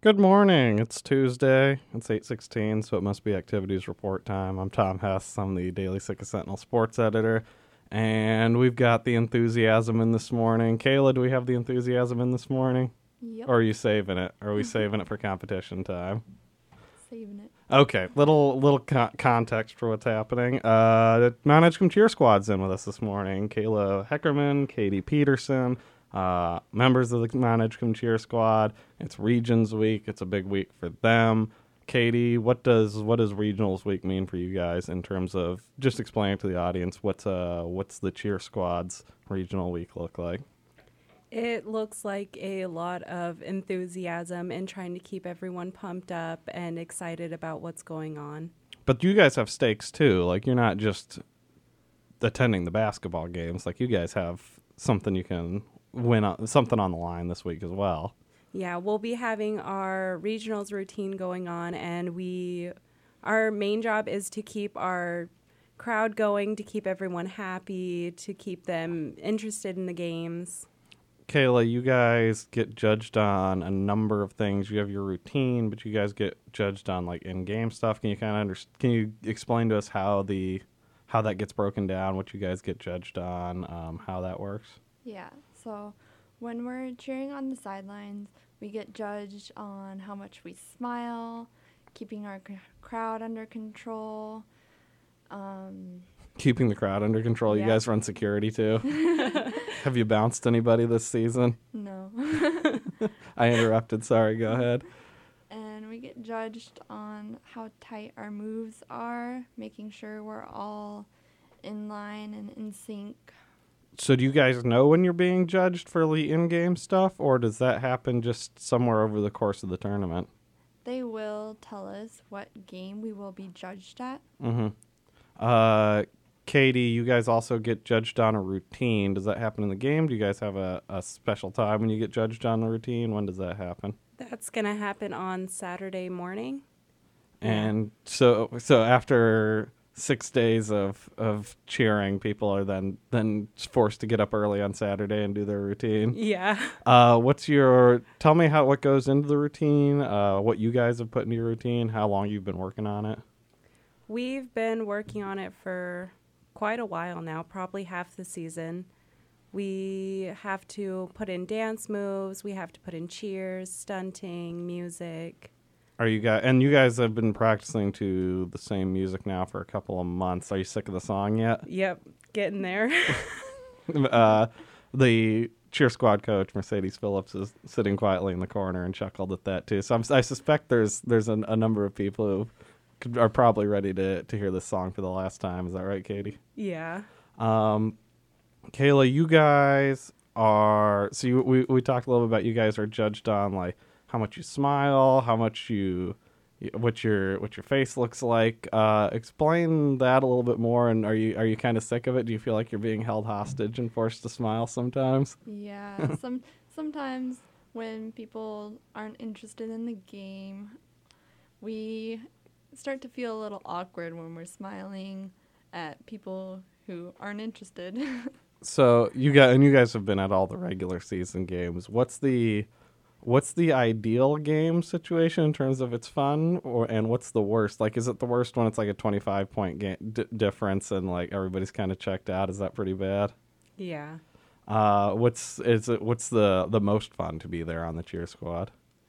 Good morning. It's Tuesday. It's 8:16, so it must be activities report time. I'm Tom Hess. I'm the Daily Sitka Sentinel sports editor, and we've got the enthusiasm in this morning. Kayla, do we have the enthusiasm in this morning? Yep. Or are you saving it? Or are we saving it for competition time? Saving it. Okay, little context for what's happening. Mount Edgecombe Cheer Squad's in with us this morning. Kayla Heckerman, Katie Peterson, members of the Mount Edgecombe Cheer Squad. It's Regions Week. It's a big week for them. Katie, what does Regionals Week mean for you guys in terms of just explaining to the audience what's the Cheer Squad's Regional Week look like? It looks like a lot of enthusiasm and trying to keep everyone pumped up and excited about what's going on. But you guys have stakes too. Like, you're not just attending the basketball games. Like, you guys have something you can win, something on the line this week as well. Yeah, we'll be having our regionals routine going on, and our main job is to keep our crowd going, to keep everyone happy, to keep them interested in the games. Kayla, you guys get judged on a number of things. You have your routine, but you guys get judged on like in-game stuff. Can you can you explain to us how that gets broken down? What you guys get judged on? How that works? Yeah. So when we're cheering on the sidelines, we get judged on how much we smile, keeping our crowd under control. Keeping the crowd under control. Yeah. You guys run security too. Have you bounced anybody this season? No. I interrupted. Sorry. Go ahead. And we get judged on how tight our moves are, making sure we're all in line and in sync. So do you guys know when you're being judged for the in-game stuff, or does that happen just somewhere over the course of the tournament? They will tell us what game we will be judged at. Mm-hmm. Katie, you guys also get judged on a routine. Does that happen in the game? Do you guys have a special time when you get judged on a routine? When does that happen? That's going to happen on Saturday morning. And so after 6 days of cheering, people are then forced to get up early on Saturday and do their routine. Yeah. Tell me what goes into the routine, what you guys have put into your routine, how long you've been working on it. We've been working on it for quite a while now, probably half the season. We have to put in dance moves, we have to put in cheers, stunting, music. You guys have been practicing to the same music now for a couple of months. Are you sick of the song yet? Yep, getting there. The cheer squad coach, Mercedes Phillips, is sitting quietly in the corner and chuckled at that too. So I suspect there's a number of people who are probably ready to hear this song for the last time. Is that right, Katie? Yeah. Kayla, you guys are... So we talked a little bit about you guys are judged on like how much you smile, how much what your face looks like. Explain that a little bit more. And are you kind of sick of it? Do you feel like you're being held hostage and forced to smile sometimes? Yeah. Sometimes when people aren't interested in the game, we start to feel a little awkward when we're smiling at people who aren't interested. So you guys have been at all the regular season games. What's the ideal game situation in terms of its fun, and what's the worst? Like, is it the worst when it's like a 25-point difference and like everybody's kind of checked out? Is that pretty bad? Yeah. What's the most fun to be there on the cheer squad?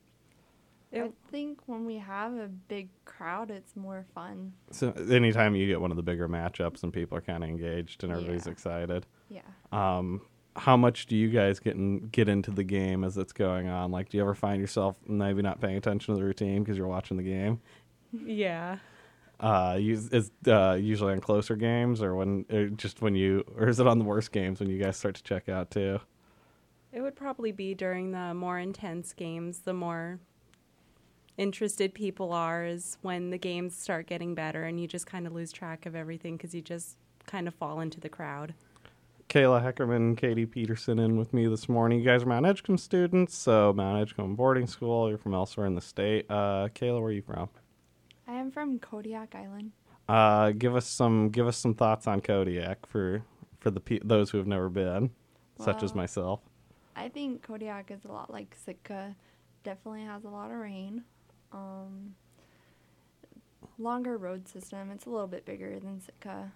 I think when we have a big crowd, it's more fun. So anytime you get one of the bigger matchups and people are kind of engaged and everybody's excited. Yeah. How much do you guys get into the game as it's going on? Like, do you ever find yourself maybe not paying attention to the routine because you're watching the game? Yeah. Is usually on closer games, or or is it on the worst games when you guys start to check out too? It would probably be during the more intense games. The more interested people are is when the games start getting better and you just kind of lose track of everything because you just kind of fall into the crowd. Kayla Heckerman, Katie Peterson in with me this morning. You guys are Mount Edgecombe students, so Mount Edgecombe boarding school. You're from elsewhere in the state. Kayla, where are you from? I am from Kodiak Island. Give us some thoughts on Kodiak for those who have never been, such as myself. I think Kodiak is a lot like Sitka definitely has a lot of rain. Longer road system. It's a little bit bigger than Sitka.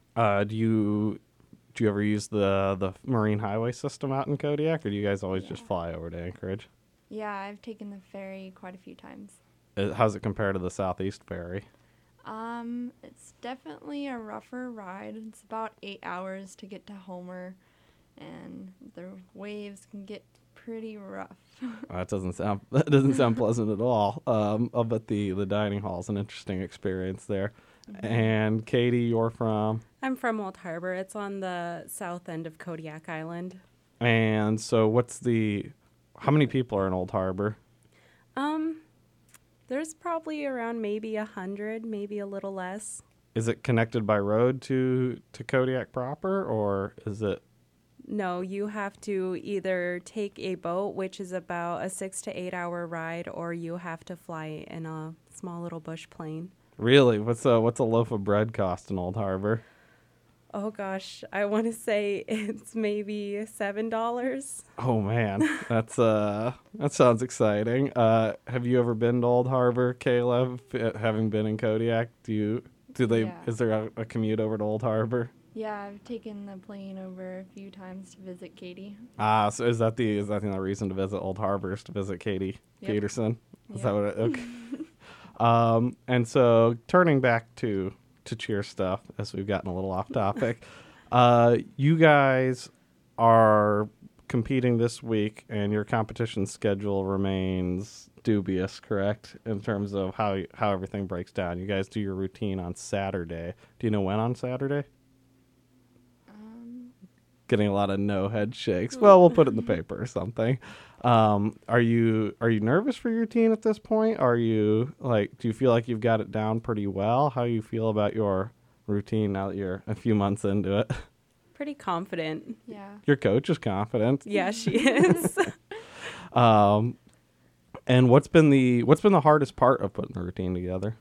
Do you ever use the marine highway system out in Kodiak, or do you guys always just Yeah. fly over to Anchorage? Yeah, I've taken the ferry quite a few times. How's it compare to the Southeast Ferry? It's definitely a rougher ride. It's about 8 hours to get to Homer, and the waves can get pretty rough. That doesn't sound pleasant at all. I'll bet the dining hall is an interesting experience there. And Katie, you're from, I'm from Old Harbor. It's on the south end of Kodiak Island. and so how many people are in Old Harbor? There's probably around maybe 100, maybe a little less. Is it connected by road to Kodiak proper, or is it? No, you have to either take a boat, which is about a 6 to 8 hour ride, or you have to fly in a small little bush plane. Really? What's a loaf of bread cost in Old Harbor? Oh gosh, I want to say it's maybe $7. Oh man, that sounds exciting. Have you ever been to Old Harbor, Kayla? Having been in Kodiak, Yeah. is there a commute over to Old Harbor? Yeah, I've taken the plane over a few times to visit Katie. So is that the only reason to visit Old Harbor, is to visit Katie Yep. Peterson? Is that Yep. what okay. And so turning back to cheer stuff, as we've gotten a little off topic, you guys are competing this week, and your competition schedule remains dubious, correct? In terms of how everything breaks down. You guys do your routine on Saturday. Do you know when on Saturday? Getting a lot of no head shakes. Well, we'll put it in the paper or something. Are you nervous for your routine at this point? Are you do you feel like you've got it down pretty well? How do you feel about your routine now that you're a few months into it? Pretty confident. Yeah. Your coach is confident. Yeah, she is. And what's been the hardest part of putting the routine together?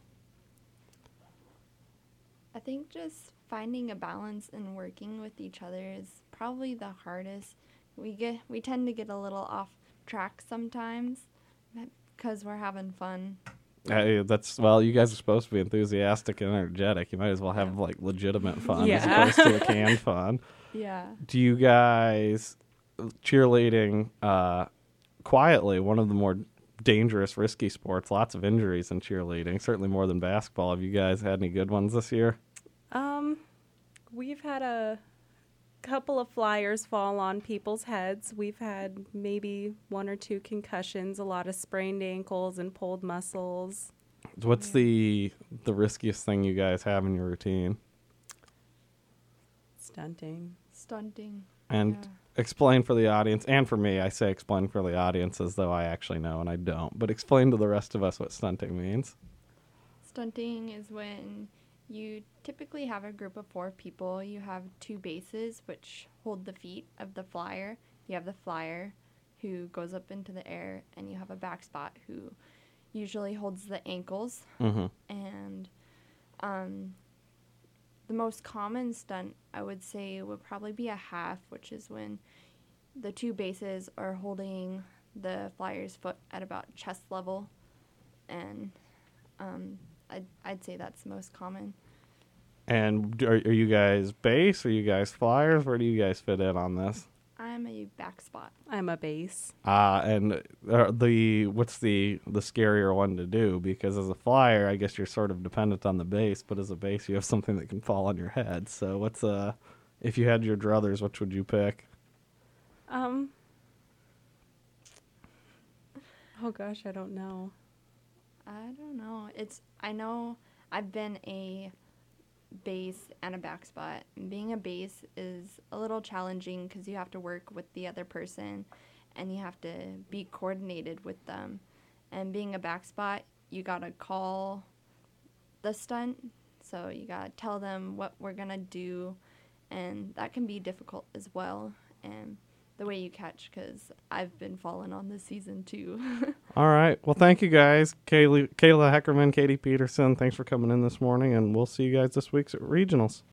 I think just finding a balance and working with each other is probably the hardest. We tend to get a little off track sometimes because we're having fun. You guys are supposed to be enthusiastic and energetic. You might as well have legitimate fun Yeah. as opposed to a canned fun. Yeah. Do you guys cheerleading quietly, one of the more dangerous, risky sports, lots of injuries in cheerleading, certainly more than basketball. Have you guys had any good ones this year? We've had a couple of flyers fall on people's heads. We've had maybe 1 or 2 concussions, a lot of sprained ankles and pulled muscles. What's the riskiest thing you guys have in your routine? Stunting. And Yeah. explain for the audience, and for me, I say explain for the audience as though I actually know and I don't, but explain to the rest of us what stunting means. Stunting is when you typically have a group of 4 people. You have 2 bases, which hold the feet of the flyer. You have the flyer, who goes up into the air, and you have a back spot, who usually holds the ankles. Mm-hmm. And the most common stunt, I would say, would probably be a half, which is when the 2 bases are holding the flyer's foot at about chest level. And I'd say that's the most common. And are you guys base? Are you guys flyers? Where do you guys fit in on this? I'm a back spot. I'm a base. And what's the scarier one to do? Because as a flyer, I guess you're sort of dependent on the base, but as a base, you have something that can fall on your head. So if you had your druthers, which would you pick? Oh gosh, I don't know. I don't know. I know I've been a base and a back spot. And being a base is a little challenging because you have to work with the other person and you have to be coordinated with them. And being a back spot, you gotta call the stunt, so you gotta tell them what we're gonna do, and that can be difficult as well. And the way you catch, because I've been falling on this season too. All right. Well, thank you guys. Kayla Heckerman, Katie Peterson, thanks for coming in this morning, and we'll see you guys this week at Regionals.